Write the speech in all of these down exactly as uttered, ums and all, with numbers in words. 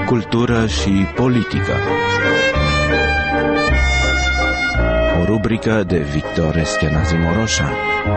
cultură și politică. O rubrică de Victor Eschenazi Moroșan.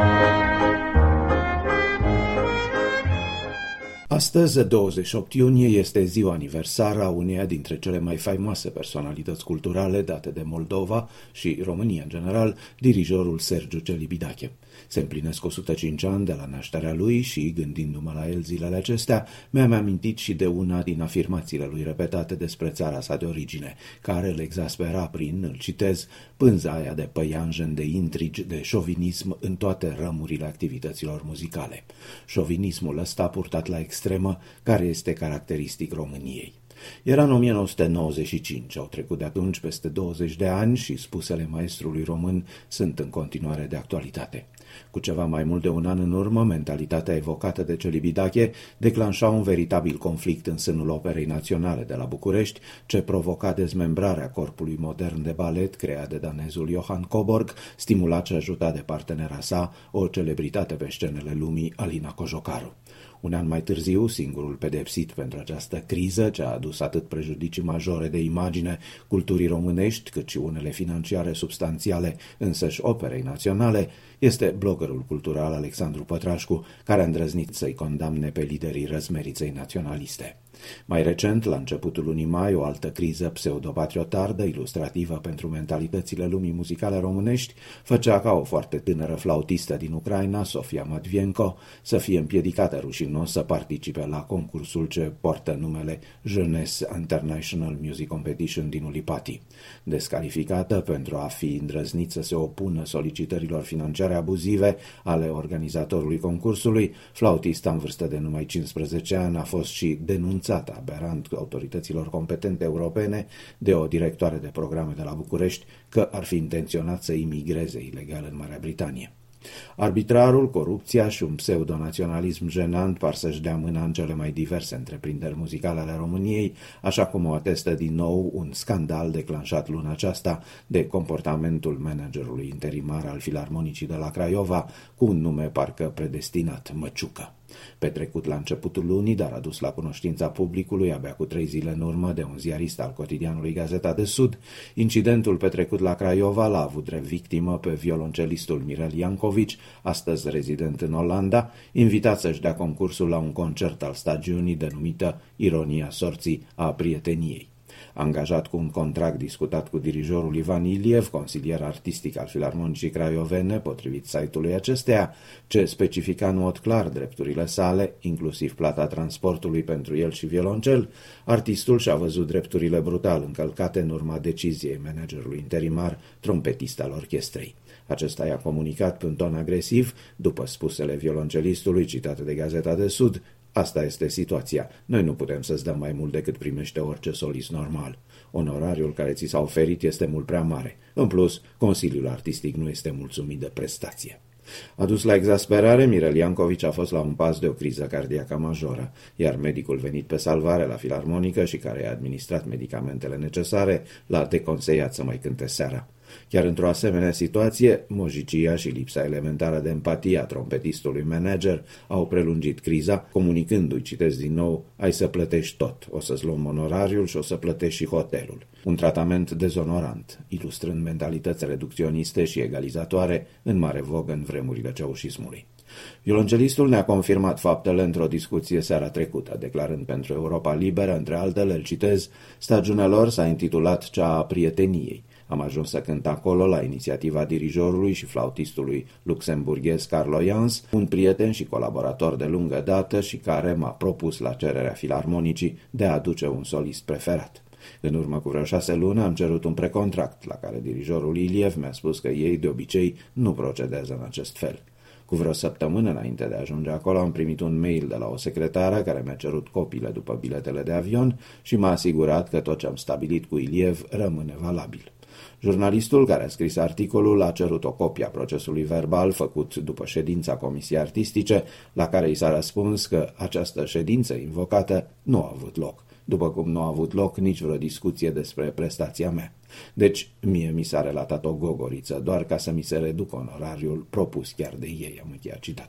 Astăzi, douăzeci și opt iunie, este ziua aniversară a uneia dintre cele mai faimoase personalități culturale date de Moldova și România în general, dirijorul Sergiu Celibidache. Se împlinesc o sută cinci ani de la nașterea lui și, gândindu-mă la el zilele acestea, mi-am amintit și de una din afirmațiile lui repetate despre țara sa de origine, care îl exaspera prin, îl citez, pânza aia de păianjen, de intrigi, de șovinism în toate rămurile activităților muzicale. Șovinismul ăsta purtat la extremă, care este caracteristic României. Era în o mie nouă sute nouăzeci și cinci, au trecut de atunci peste douăzeci de ani și spusele maestrului român sunt în continuare de actualitate. Cu ceva mai mult de un an în urmă, mentalitatea evocată de Celibidache declanșa un veritabil conflict în sânul Operei Naționale de la București, ce provoca dezmembrarea corpului modern de balet creat de danezul Johann Coburg, stimulat și ajutat de partenera sa, o celebritate pe scenele lumii, Alina Cojocaru. Un an mai târziu, singurul pedepsit pentru această criză, ce a adus atât prejudicii majore de imagine culturii românești, cât și unele financiare substanțiale însăși Operei Naționale, este bloggerul cultural Alexandru Pătrașcu, care a îndrăznit să-i condamne pe liderii răzmeriței naționaliste. Mai recent, la începutul lunii mai, o altă criză pseudopatriotardă, ilustrativă pentru mentalitățile lumii muzicale românești, făcea ca o foarte tânără flautistă din Ucraina, Sofia Matvienko, să fie împiedicată rușinos să participe la concursul ce poartă numele Jeunesse International Music Competition din Ulipati. Descalificată pentru a fi îndrăznit să se opună solicitărilor financiare abuzive ale organizatorului concursului, flautista în vârstă de numai cincisprezece ani a fost și denunțată aberant autorităților competente europene de o directoare de programe de la București că ar fi intenționat să imigreze ilegal în Marea Britanie. Arbitrarul, corupția și un pseudonaționalism jenant par să-și dea mâna în cele mai diverse întreprinderi muzicale ale României, așa cum o atestă din nou un scandal declanșat luna aceasta de comportamentul managerului interimar al Filarmonicii de la Craiova, cu un nume parcă predestinat, Măciucă. Petrecut la începutul lunii, dar adus la cunoștința publicului abia cu trei zile în urmă de un ziarist al cotidianului Gazeta de Sud, incidentul petrecut la Craiova l-a avut drept victimă pe violoncelistul Mirel Iancovici, astăzi rezident în Olanda, invitat să-și dea concursul la un concert al stagiunii denumită Ironia sorții a prieteniei. Angajat cu un contract discutat cu dirijorul Ivan Iliev, consilier artistic al Filarmonicii Craiovene, potrivit site-ului acesteia, ce specifica în mod clar drepturile sale, inclusiv plata transportului pentru el și violoncel, artistul și-a văzut drepturile brutal încălcate în urma deciziei managerului interimar, trompetist al orchestrei. Acesta i-a comunicat pe un ton agresiv, după spusele violoncelistului citate de Gazeta de Sud: "Asta este situația. Noi nu putem să-ți dăm mai mult decât primește orice solist normal. Onorariul care ți s-a oferit este mult prea mare. În plus, Consiliul Artistic nu este mulțumit de prestație." Adus la exasperare, Mirel Iancovici a fost la un pas de o criză cardiacă majoră, iar medicul venit pe salvare la Filarmonică și care i-a administrat medicamentele necesare l-a deconseiat să mai cânte seara. Chiar într-o asemenea situație, mojicia și lipsa elementară de empatie a trompetistului manager au prelungit criza, comunicându-i, citesc din nou: "Ai să plătești tot, o să-ți luăm onorariul și o să plătești și hotelul." Un tratament dezonorant, ilustrând mentalități reducționiste și egalizatoare în mare vogă în vremurile ceaușismului. Violoncelistul ne-a confirmat faptele într-o discuție seara trecută, declarând pentru Europa Liberă, între altele, îl citez: "Stagiunea lor s-a intitulat cea a prieteniei. Am ajuns să cânt acolo la inițiativa dirijorului și flautistului luxemburghez Carlo Jans, un prieten și colaborator de lungă dată și care m-a propus la cererea Filarmonicii de a aduce un solist preferat. În urmă cu vreo șase luni am cerut un precontract, la care dirijorul Iliev mi-a spus că ei de obicei nu procedează în acest fel. Cu vreo săptămână înainte de a ajunge acolo am primit un mail de la o secretară care mi-a cerut copiile după biletele de avion și m-a asigurat că tot ce am stabilit cu Iliev rămâne valabil." Jurnalistul care a scris articolul a cerut o copie a procesului verbal făcut după ședința Comisiei Artistice, la care i s-a răspuns că această ședință invocată nu a avut loc, după cum nu a avut loc nici vreo discuție despre prestația mea. Deci, mie mi s-a relatat o gogoriță, doar ca să mi se reducă onorariul propus chiar de ei, am încheiat citatul.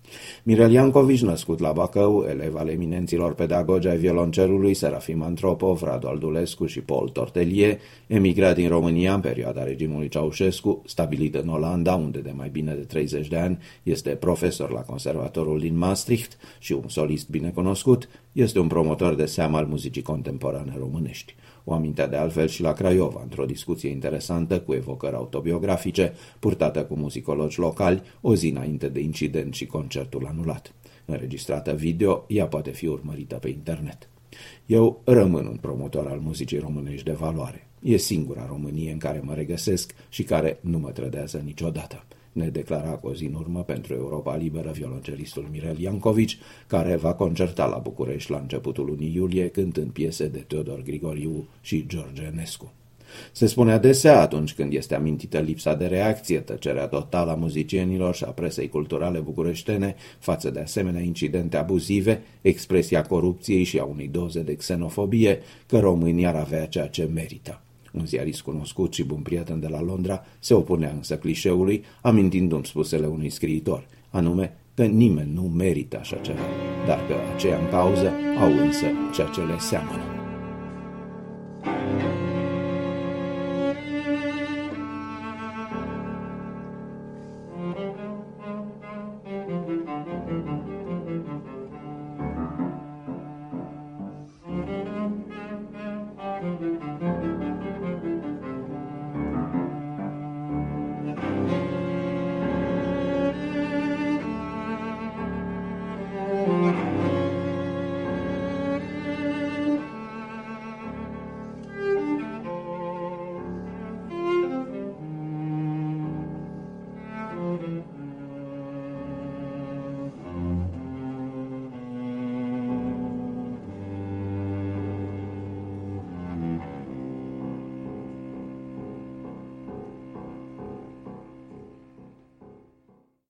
Mirel Iancovici, născut la Bacău, elev al eminenților pedagogi ai violoncelului Serafim Antropov, Radu Aldulescu și Paul Tortelier, emigrat din România în perioada regimului Ceaușescu, stabilit în Olanda, unde de mai bine de treizeci de ani este profesor la conservatorul din Maastricht și un solist binecunoscut, este un promotor de seamă al muzicii contemporane românești. O amintea de altfel și la Craiova, într-o discuție interesantă cu evocări autobiografice, purtată cu muzicologi locali, o zi înainte de incident și concertul anulat. Înregistrată video, ea poate fi urmărită pe internet. Eu rămân un promotor al muzicii românești de valoare. E singura Românie în care mă regăsesc și care nu mă trădează niciodată. Ne declara cu o zi în urmă pentru Europa Liberă violoncelistul Mirel Iancovici, care va concerta la București la începutul lunii iulie, cântând piese de Teodor Grigoriu și George Enescu. Se spune adesea, atunci când este amintită lipsa de reacție, tăcerea totală a muzicienilor și a presei culturale bucureștene față de asemenea incidente abuzive, expresia corupției și a unei doze de xenofobie, că românii ar avea ceea ce merită. Un ziarist cunoscut și bun prieten de la Londra se opunea însă clișeului, amintindu-mi spusele unui scriitor, anume că nimeni nu merită așa ceva, dar că aceia în cauză au însă ceea ce le seamănă.